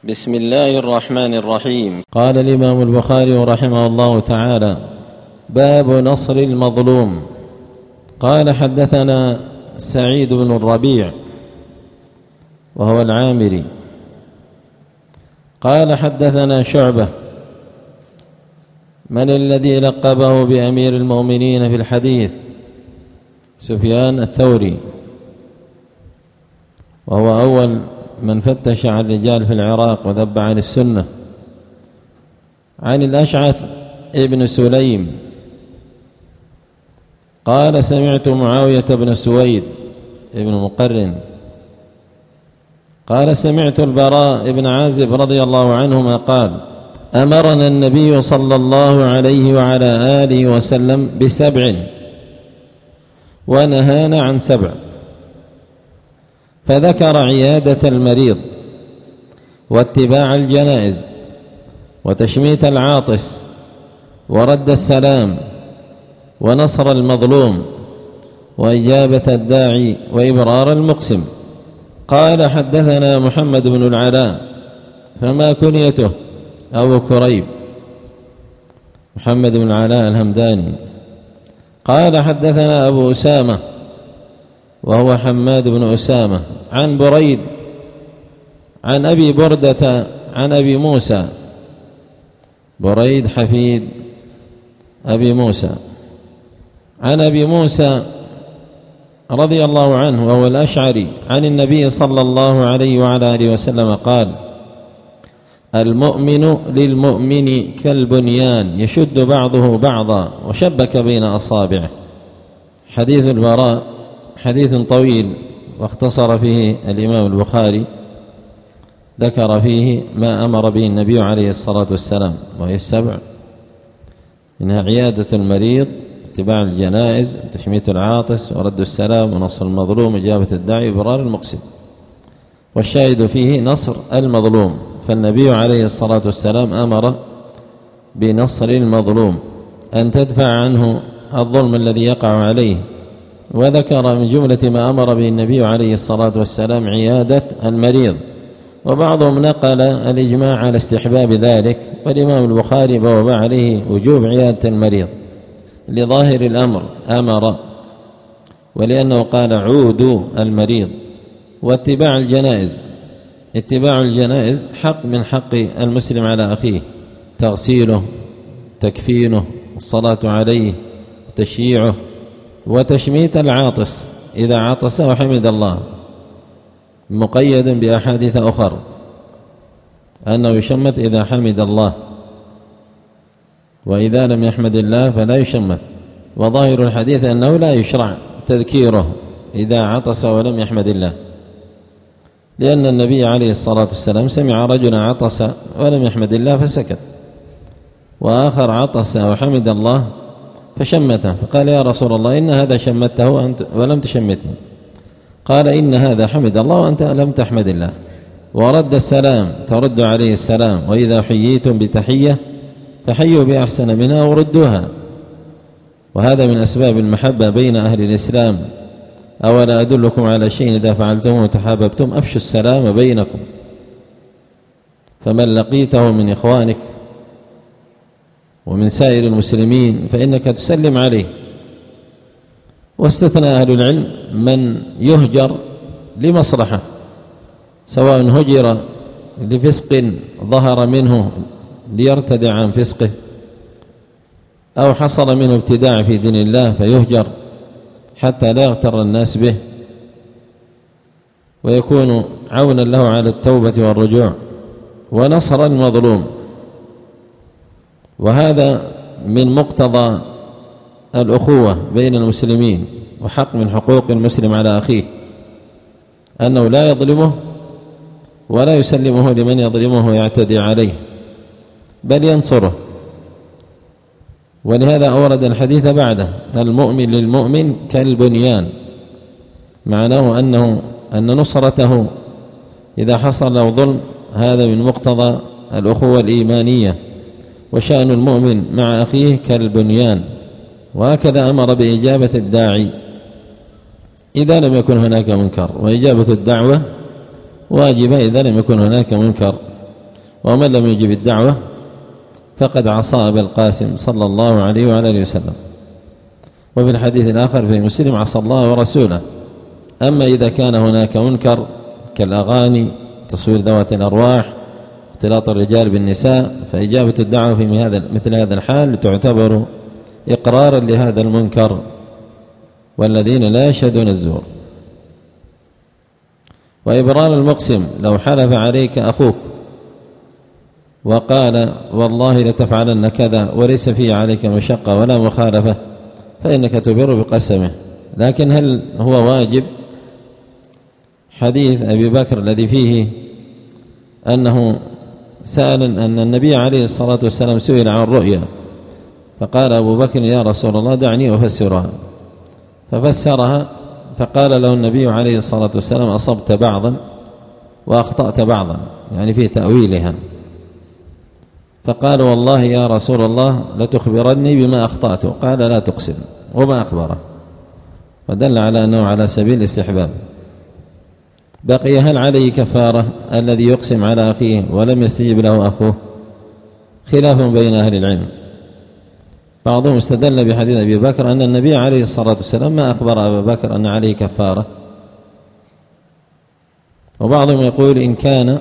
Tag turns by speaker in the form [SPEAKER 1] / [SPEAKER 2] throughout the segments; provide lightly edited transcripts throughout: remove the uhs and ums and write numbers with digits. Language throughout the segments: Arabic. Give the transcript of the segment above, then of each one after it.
[SPEAKER 1] بسم الله الرحمن الرحيم.
[SPEAKER 2] قال الإمام البخاري رحمه الله تعالى: باب نصر المظلوم. قال: حدثنا سعيد بن الربيع وهو العامري قال: حدثنا شعبة. من الذي لقبه بأمير المؤمنين في الحديث؟ سفيان الثوري، وهو أول من فتش عن الرجال في العراق وذب عن السنة. عن الأشعث ابن سليم قال: سمعت معاوية بن سويد ابن مقرن قال: سمعت البراء بن عازب رضي الله عنهما قال: أمرنا النبي صلى الله عليه وعلى آله وسلم ب7 ونهانا عن 7، فذكر عيادة المريض واتباع الجنائز وتشميت العاطس ورد السلام ونصر المظلوم وإجابة الداعي وإبرار المقسم. قال: حدثنا محمد بن العلاء، فما كنيته؟ أبو كريب، محمد بن العلاء الهمداني. قال: حدثنا أبو أسامة وهو حماد بن أسامة عن بريد عن أبي بردة عن أبي موسى، بريد حفيد أبي موسى، عن أبي موسى رضي الله عنه وهو الأشعري عن النبي صلى الله عليه وعلى آله وسلم قال: المؤمن للمؤمن كالبنيان يشد بعضه بعضا وشبك بين أصابعه. حديث البراء حديث طويل واختصر فيه الإمام البخاري، ذكر فيه ما أمر به النبي عليه الصلاة والسلام، وهي 7، منها عيادة المريض، اتباع الجنائز، تشميت العاطس، ورد السلام، ونصر المظلوم، إجابة الداعي، وإبرار المقسم. والشاهد فيه نصر المظلوم، فالنبي عليه الصلاة والسلام أمر بنصر المظلوم، أن تدفع عنه الظلم الذي يقع عليه. وذكر من جملة ما أمر به النبي عليه الصلاة والسلام عيادة المريض، وبعضهم نقل الإجماع على استحباب ذلك، والإمام البخاري بوب عليه وجوب عيادة المريض لظاهر الأمر أمر، ولأنه قال: عودوا المريض. واتباع الجنائز، اتباع الجنائز حق من حق المسلم على أخيه، تغسيله، تكفينه، الصلاة عليه، تشييعه، وتشميت العاطس إذا عطس وحمد الله، مقيد بأحاديث أخر أنه يشمت إذا حمد الله، وإذا لم يحمد الله فلا يشمت. وظاهر الحديث أنه لا يشرع تذكيره إذا عطس ولم يحمد الله، لأن النبي عليه الصلاة والسلام سمع رجلا عطس ولم يحمد الله فسكت، وآخر عطس وحمد الله فشمته، فقال: يا رسول الله، إن هذا شمته ولم تشمته. قال: إن هذا حمد الله وأنت لم تحمد الله. ورد السلام، ترد عليه السلام، وإذا حييتم بتحية فحيوا بأحسن منها وردوها. وهذا من أسباب المحبة بين أهل الإسلام. أولا أدلكم على شيء إذا فعلتموه تحاببتم، أفشوا السلام بينكم. فمن لقيته من إخوانك ومن سائر المسلمين فإنك تسلم عليه. واستثنى أهل العلم من يهجر لمصلحة، سواء هجر لفسق ظهر منه ليرتدع عن فسقه، أو حصل منه ابتداع في دين الله فيهجر حتى لا يغتر الناس به، ويكون عونا له على التوبة والرجوع. ونصر المظلوم، وهذا من مقتضى الأخوة بين المسلمين، وحق من حقوق المسلم على أخيه أنه لا يظلمه ولا يسلمه لمن يظلمه ويعتدي عليه، بل ينصره. ولهذا أورد الحديث بعده: المؤمن للمؤمن كالبنيان، معناه أن نصرته إذا حصل له ظلم هذا من مقتضى الأخوة الإيمانية، وشأن المؤمن مع أخيه كالبنيان. وهكذا أمر بإجابة الداعي إذا لم يكن هناك منكر، وإجابة الدعوة واجبة إذا لم يكن هناك منكر. ومن لم يجب الدعوة فقد عصى أبا القاسم صلى الله عليه وعلى آله وسلم. وفي الحديث الآخر في مسلم عصى الله ورسوله. أما إذا كان هناك منكر كالأغاني، تصوير ذوات الأرواح، اختلاط الرجال بالنساء، فإجابة الدعوة في مثل هذا الحال تعتبر إقرارا لهذا المنكر والذين لا يشهدون الزور. وإبرار المقسم: لو حلف عليك أخوك وقال والله لتفعلن كذا وليس فيه عليك مشقة ولا مخالفة فإنك تبر بقسمه. لكن هل هو واجب؟ حديث أبي بكر الذي فيه أنه سأل أن النبي عليه الصلاة والسلام سئل عن الرؤيا فقال أبو بكر يا رسول الله دعني أفسرها، ففسرها فقال له النبي عليه الصلاة والسلام أصبت بعضا وأخطأت بعضا، يعني في تأويلها. فقال والله يا رسول الله لتخبرني بما أخطأت، قال لا تقسم، وما أخبره، ودل على أنه على سبيل الاستحباب. بقي هل عليه كفارة الذي يقسم على أخيه ولم يستجب له أخوه؟ خلاف بين أهل العلم. بعضهم استدل بحديث أبي بكر أن النبي عليه الصلاة والسلام ما أخبر أبا بكر أن عليه كفارة، وبعضهم يقول إن كان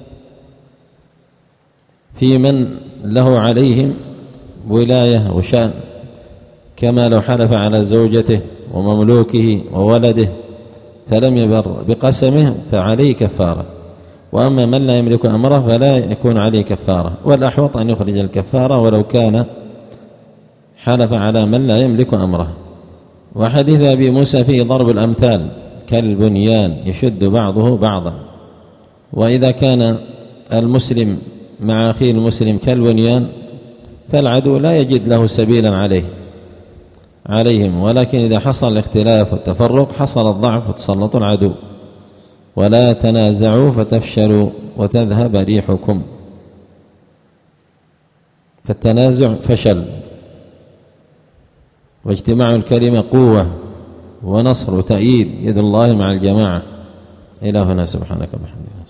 [SPEAKER 2] في من له عليهم ولاية وشأن كما لو حلف على زوجته ومملوكه وولده فلم يبر بقسمه فعليه كفارة، وأما من لا يملك أمره فلا يكون عليه كفارة، والأحوط أن يخرج الكفارة ولو كان حلف على من لا يملك أمره. وحديث أبي موسى فيه ضرب الأمثال كالبنيان يشد بعضه بعضا. وإذا كان المسلم مع أخيه المسلم كالبنيان فالعدو لا يجد له سبيلا عليهم، ولكن إذا حصل الاختلاف والتفرق حصل الضعف وتسلط العدو. ولا تنازعوا فتفشلوا وتذهب ريحكم، فالتنازع فشل، واجتماع الكلمة قوة ونصر وتأييد، يد الله مع الجماعة. إلهنا سبحانك وبحمدك.